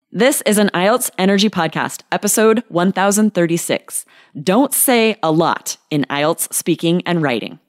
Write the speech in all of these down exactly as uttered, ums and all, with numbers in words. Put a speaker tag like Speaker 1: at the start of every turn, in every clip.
Speaker 1: This is an I E L T S Energy Podcast, episode one thousand thirty-six. Don't say a lot in I E L T S speaking and writing.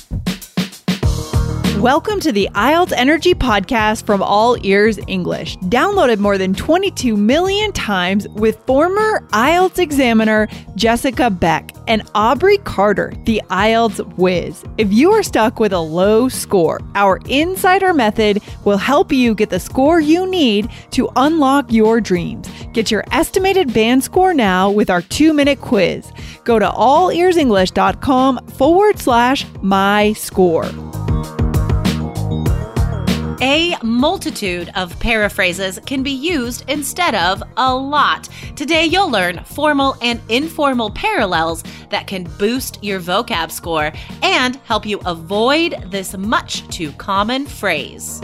Speaker 2: Welcome to the I E L T S Energy Podcast from All Ears English, downloaded more than twenty-two million times with former I E L T S examiner Jessica Beck and Aubrey Carter, the I E L T S whiz. If you are stuck with a low score, our Insider Method will help you get the score you need to unlock your dreams. Get your estimated band score now with our two-minute quiz. Go to allearsenglish.com forward slash my score.
Speaker 3: A multitude of paraphrases can be used instead of a lot. Today you'll learn formal and informal parallels that can boost your vocab score and help you avoid this much too common phrase.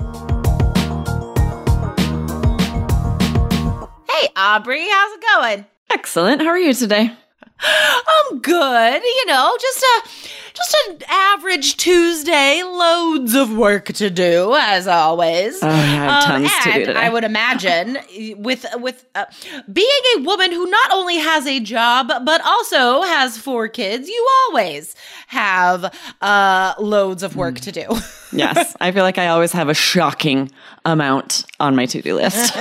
Speaker 3: Hey Aubrey, how's it going?
Speaker 1: Excellent. How are you today?
Speaker 3: I'm good. You know, just a just an average Tuesday. Loads of work to do, as always.
Speaker 1: Oh, I have tons
Speaker 3: um,
Speaker 1: to do
Speaker 3: and
Speaker 1: today.
Speaker 3: I would imagine, with with uh, being a woman who not only has a job but also has four kids, you always have uh, loads of work mm. to do.
Speaker 1: Yes, I feel like I always have a shocking amount on my to-do list.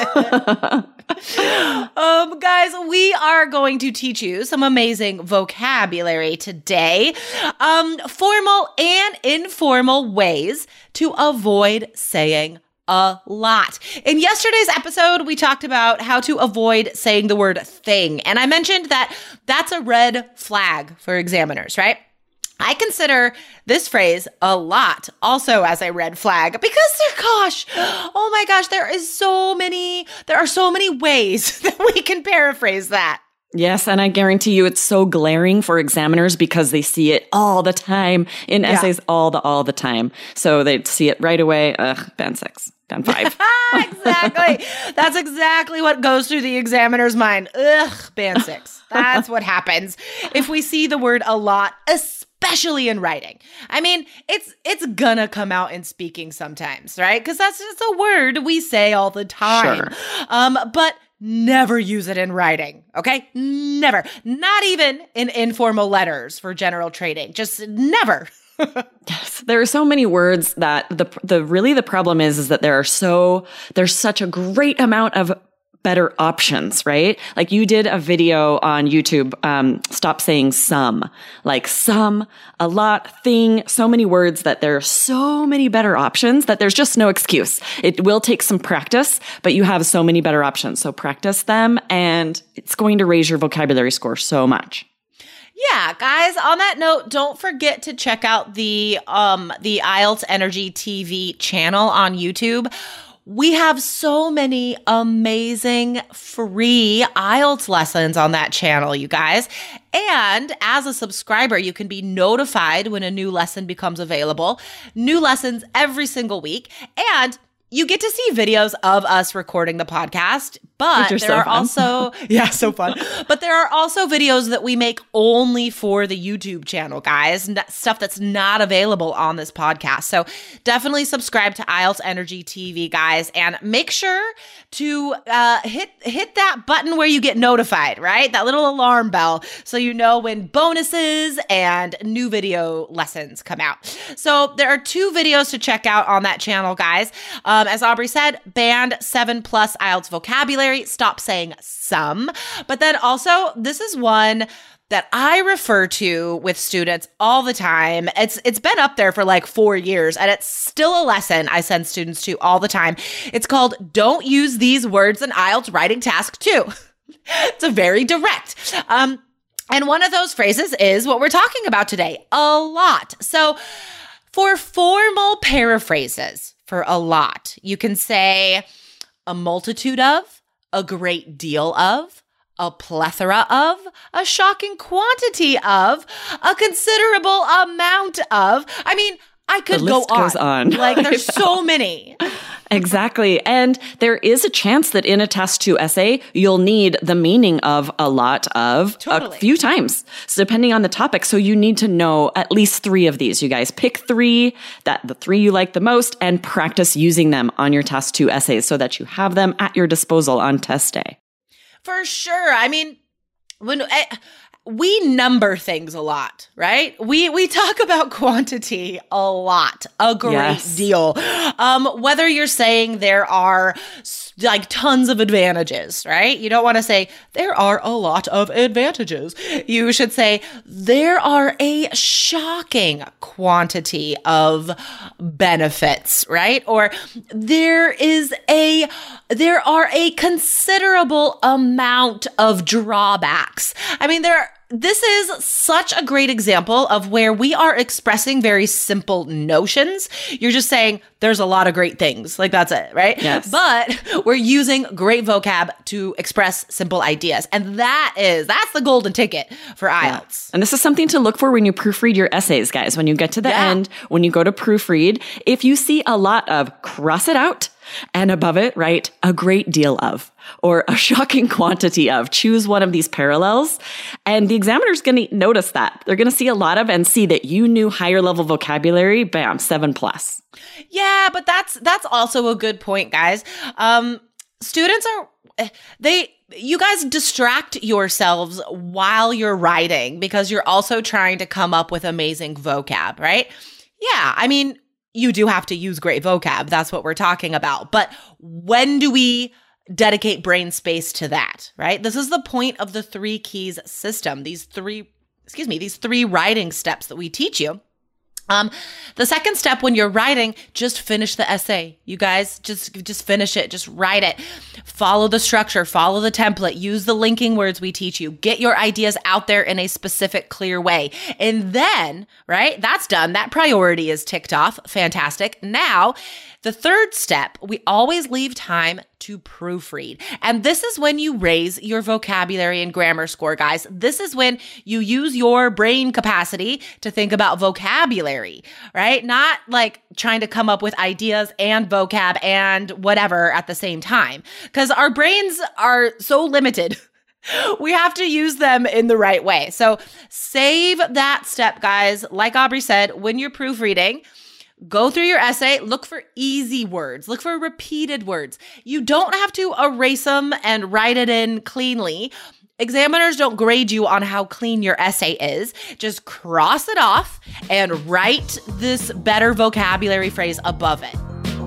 Speaker 3: um, guys, we are going to teach you some amazing vocabulary today. Um, formal and informal ways to avoid saying a lot. In yesterday's episode, we talked about how to avoid saying the word thing. And I mentioned that that's a red flag for examiners, right? I consider this phrase a lot also as a red flag because, gosh, oh my gosh, there is so many, there are so many ways that we can paraphrase that.
Speaker 1: Yes, and I guarantee you it's so glaring for examiners because they see it all the time in
Speaker 3: Yeah.
Speaker 1: essays all the all the time. So they see it right away. Ugh, band six, band five.
Speaker 3: Exactly. That's exactly what goes through the examiner's mind. Ugh, band six. That's what happens if we see the word a lot, especially in writing. I mean, it's it's gonna come out in speaking sometimes, right? Because that's just a word we say all the time.
Speaker 1: Sure.
Speaker 3: Um, but never use it in writing, okay? Never. Not even in informal letters for general trading. Just never.
Speaker 1: Yes, there are so many words that the the really the problem is is that there are so there's such a great amount of better options, right? Like you did a video on YouTube, um, stop saying some, like some, a lot, thing, so many words that there are so many better options that there's just no excuse. It will take some practice, but you have so many better options. So practice them and it's going to raise your vocabulary score so much.
Speaker 3: Yeah, guys, on that note, don't forget to check out the um the I E L T S Energy T V channel on YouTube. We have so many amazing free I E L T S lessons on that channel, you guys. And as a subscriber, you can be notified when a new lesson becomes available. New lessons every single week. And you get to see videos of us recording the podcast, but there
Speaker 1: so
Speaker 3: are
Speaker 1: fun.
Speaker 3: also, yeah, so fun. But there are also videos that we make only for the YouTube channel, guys, n- stuff that's not available on this podcast. So definitely subscribe to I E L T S Energy T V, guys, and make sure to uh, hit hit that button where you get notified, right? That little alarm bell, so you know when bonuses and new video lessons come out. So there are two videos to check out on that channel, guys. Um, as Aubrey said, band seven plus I E L T S vocabulary, stop saying some. But then also, this is one that I refer to with students all the time. It's It's been up there for like four years, and it's still a lesson I send students to all the time. It's called Don't Use These Words in I E L T S Writing Task two. It's a very direct. Um, and one of those phrases is what we're talking about today, a lot. So for formal paraphrases for a lot, you can say a multitude of, a great deal of, a plethora of, a shocking quantity of, a considerable amount of. I mean, I could
Speaker 1: the
Speaker 3: go
Speaker 1: list
Speaker 3: on.
Speaker 1: goes on.
Speaker 3: Like there's so many.
Speaker 1: Exactly. And there is a chance that in a test two essay, you'll need the meaning of a lot of
Speaker 3: Totally.
Speaker 1: a few times, so depending on the topic. So you need to know at least three of these. You guys pick three, that the three you like the most, and practice using them on your test two essays so that you have them at your disposal on test day.
Speaker 3: For sure. I mean, when I, we number things a lot, right? We we talk about quantity a lot, a great
Speaker 1: Yes.
Speaker 3: deal. Um, whether you're saying there are s- like tons of advantages, right? You don't want to say there are a lot of advantages. You should say there are a shocking quantity of benefits, right? Or there is a there are a considerable amount of drawbacks. I mean, there This is such a great example of where we are expressing very simple notions. You're just saying there's a lot of great things. Like that's it, right?
Speaker 1: Yes.
Speaker 3: But we're using great vocab to express simple ideas. And that is, that's the golden ticket for I E L T S.
Speaker 1: And this is something to look for when you proofread your essays, guys. When you get to the
Speaker 3: Yeah.
Speaker 1: end, when you go to proofread, if you see a lot of cross it out and above it, write a great deal of or a shocking quantity of, choose one of these parallels. And the examiner's going to notice that. They're going to see a lot of and see that you knew higher level vocabulary, bam, seven plus.
Speaker 3: Yeah, but that's that's also a good point, guys. Um, students are they you guys distract yourselves while you're writing because you're also trying to come up with amazing vocab, right? Yeah, I mean, you do have to use great vocab. That's what we're talking about. But when do we dedicate brain space to that, right? This is the point of the three keys system. These three, excuse me, these three writing steps that we teach you. Um, the second step when you're writing, just finish the essay. You guys just, just finish it. Just write it. Follow the structure, follow the template, use the linking words we teach you. Get your ideas out there in a specific, clear way. And then, right, that's done. That priority is ticked off. Fantastic. Now, the third step, we always leave time to proofread. And this is when you raise your vocabulary and grammar score, guys. This is when you use your brain capacity to think about vocabulary, right? Not like trying to come up with ideas and vocab and whatever at the same time. Because our brains are so limited. We have to use them in the right way. So save that step, guys. Like Aubrey said, when you're proofreading, go through your essay, look for easy words, look for repeated words. You don't have to erase them and write it in cleanly. Examiners don't grade you on how clean your essay is. Just cross it off and write this better vocabulary phrase above it.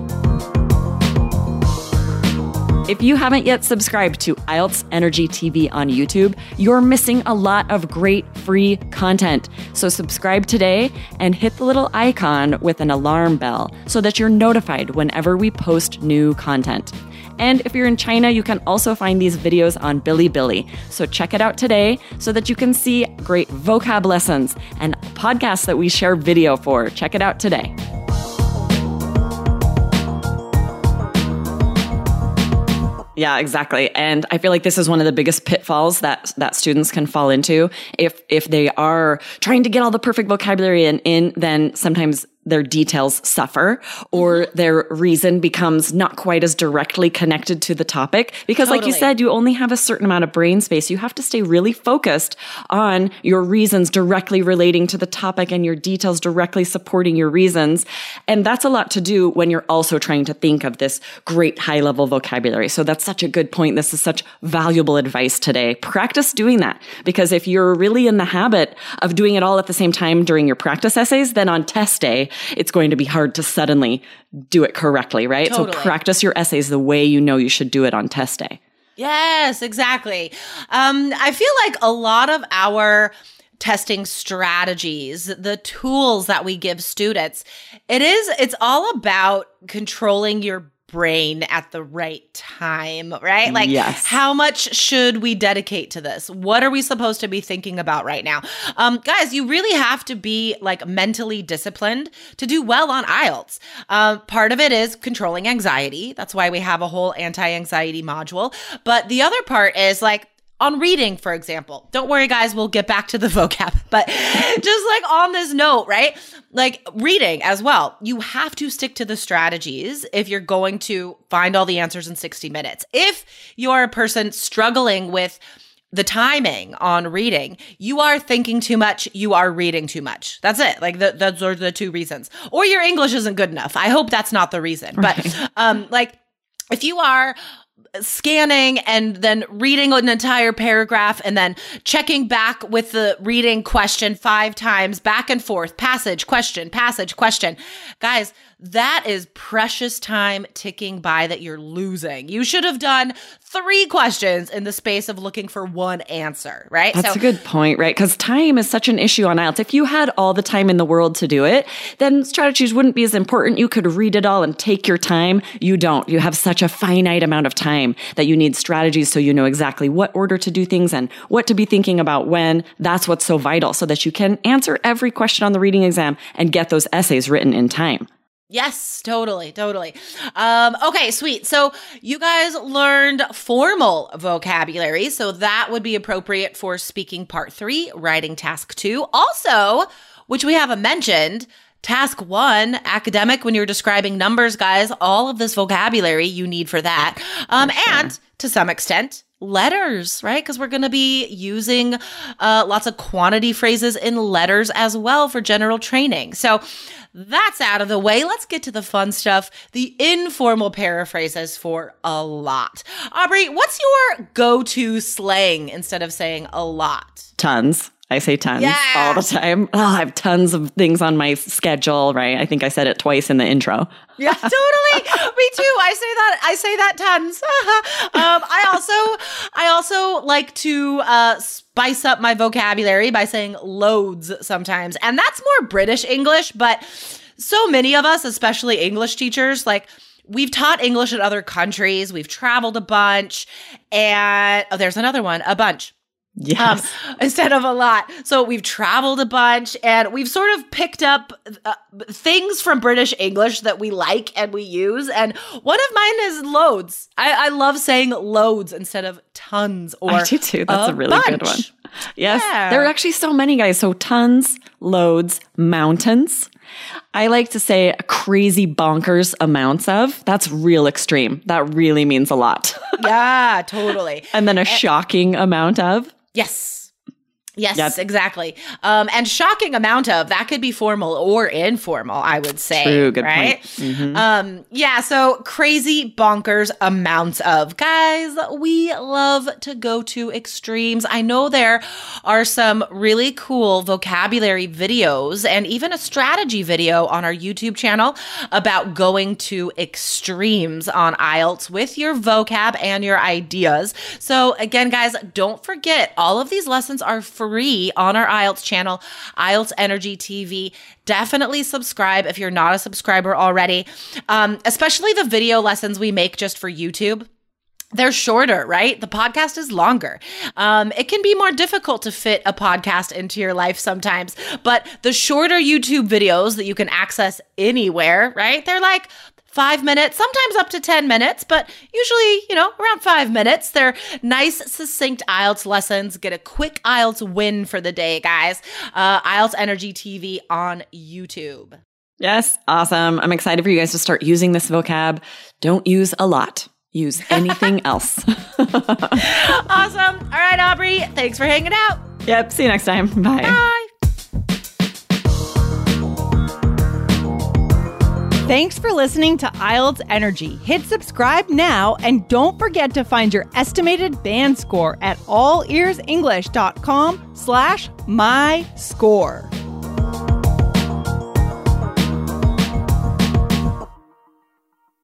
Speaker 1: If you haven't yet subscribed to I E L T S Energy T V on YouTube, you're missing a lot of great free content. So subscribe today and hit the little icon with an alarm bell so that you're notified whenever we post new content. And if you're in China, you can also find these videos on Bilibili. So check it out today so that you can see great vocab lessons and podcasts that we share video for. Check it out today. Yeah, exactly. And I feel like this is one of the biggest pitfalls that that students can fall into. If if they are trying to get all the perfect vocabulary in, in then sometimes their details suffer or their reason becomes not quite as directly connected to the topic. Because like you
Speaker 3: Totally.
Speaker 1: said, you only have a certain amount of brain space. You have to stay really focused on your reasons directly relating to the topic and your details directly supporting your reasons. And that's a lot to do when you're also trying to think of this great high level vocabulary. So that's such a good point. This is such valuable advice today. Practice doing that, because if you're really in the habit of doing it all at the same time during your practice essays, then on test day, it's going to be hard to suddenly do it correctly, right?
Speaker 3: Totally.
Speaker 1: So practice your essays the way you know you should do it on test day.
Speaker 3: Yes, exactly. Um, I feel like a lot of our testing strategies, the tools that we give students, it is, it's all about controlling your brain at the right time, right? Like,
Speaker 1: Yes.
Speaker 3: how much should we dedicate to this? What are we supposed to be thinking about right now? Um, guys, you really have to be like mentally disciplined to do well on I E L T S. Um, part of it is controlling anxiety. That's why we have a whole anti-anxiety module. But the other part is like, on reading, for example. Don't worry, guys, we'll get back to the vocab. But just like on this note, right? Like reading as well, you have to stick to the strategies if you're going to find all the answers in sixty minutes. If you're a person struggling with the timing on reading, you are thinking too much, you are reading too much. That's it. Like the, those are the two reasons. Or your English isn't good enough. I hope that's not the reason. Right. But um, like if you are scanning and then reading an entire paragraph and then checking back with the reading question five times, back and forth, passage, question, passage, question. Guys, that is precious time ticking by that you're losing. You should have done three questions in the space of looking for one answer, right?
Speaker 1: That's
Speaker 3: so,
Speaker 1: a good point, right? Because time is such an issue on I E L T S. If you had all the time in the world to do it, then strategies wouldn't be as important. You could read it all and take your time. You don't. You have such a finite amount of time that you need strategies so you know exactly what order to do things and what to be thinking about when. That's what's so vital, so that you can answer every question on the reading exam and get those essays written in time.
Speaker 3: Yes, totally, totally. Um, okay, sweet. So you guys learned formal vocabulary, so that would be appropriate for speaking part three, writing task two. Also, which we haven't mentioned, task one, academic, when you're describing numbers, guys, all of this vocabulary you need for that. Um, for sure. And to some extent, letters, right? Because we're going to be using uh, lots of quantity phrases in letters as well for general training. So that's out of the way. Let's get to the fun stuff, the informal paraphrases for a lot. Aubrey, what's your go-to slang instead of saying a lot?
Speaker 1: Tons. I say tons
Speaker 3: yeah.
Speaker 1: all the time. Oh, I have tons of things on my schedule, right? I think I said it twice in the intro.
Speaker 3: Yeah, totally. Me too. I say that. I say that tons. um, I also, I also like to uh, spice up my vocabulary by saying loads sometimes, and that's more British English. But so many of us, especially English teachers, like we've taught English in other countries. We've traveled a bunch, and oh, there's another one, a bunch.
Speaker 1: Yes.
Speaker 3: Um, instead of a lot. So we've traveled a bunch and we've sort of picked up uh, things from British English that we like and we use. And one of mine is loads. I, I love saying loads instead of tons or
Speaker 1: I do too. That's a, a really
Speaker 3: bunch.
Speaker 1: good one. Yes.
Speaker 3: Yeah.
Speaker 1: There are actually so many, guys. So tons, loads, mountains. I like to say crazy bonkers amounts of. That's real extreme. That really means a lot.
Speaker 3: Yeah, totally.
Speaker 1: And then a and- shocking amount of.
Speaker 3: Yes. Yes,
Speaker 1: yep.
Speaker 3: exactly. Um, and shocking amount of, that could be formal or informal, I would say.
Speaker 1: True, good
Speaker 3: right?
Speaker 1: point. Mm-hmm.
Speaker 3: Um, yeah, so crazy bonkers amounts of. Guys, we love to go to extremes. I know there are some really cool vocabulary videos and even a strategy video on our YouTube channel about going to extremes on I E L T S with your vocab and your ideas. So again, guys, don't forget, all of these lessons are free. Free on our I E L T S channel, I E L T S Energy T V. Definitely subscribe if you're not a subscriber already, um, especially the video lessons we make just for YouTube. They're shorter, right? The podcast is longer. Um, it can be more difficult to fit a podcast into your life sometimes, but the shorter YouTube videos that you can access anywhere, right? They're like five minutes, sometimes up to ten minutes, but usually, you know, around five minutes. They're nice, succinct I E L T S lessons. Get a quick I E L T S win for the day, guys. Uh, I E L T S Energy T V on YouTube.
Speaker 1: Yes, awesome. I'm excited for you guys to start using this vocab. Don't use a lot. Use anything else.
Speaker 3: Awesome. All right, Aubrey, thanks for hanging out.
Speaker 1: Yep, see you next time. Bye.
Speaker 3: Bye.
Speaker 2: Thanks for listening to I E L T S Energy. Hit subscribe now and don't forget to find your estimated band score at allearsenglish.com slash my score.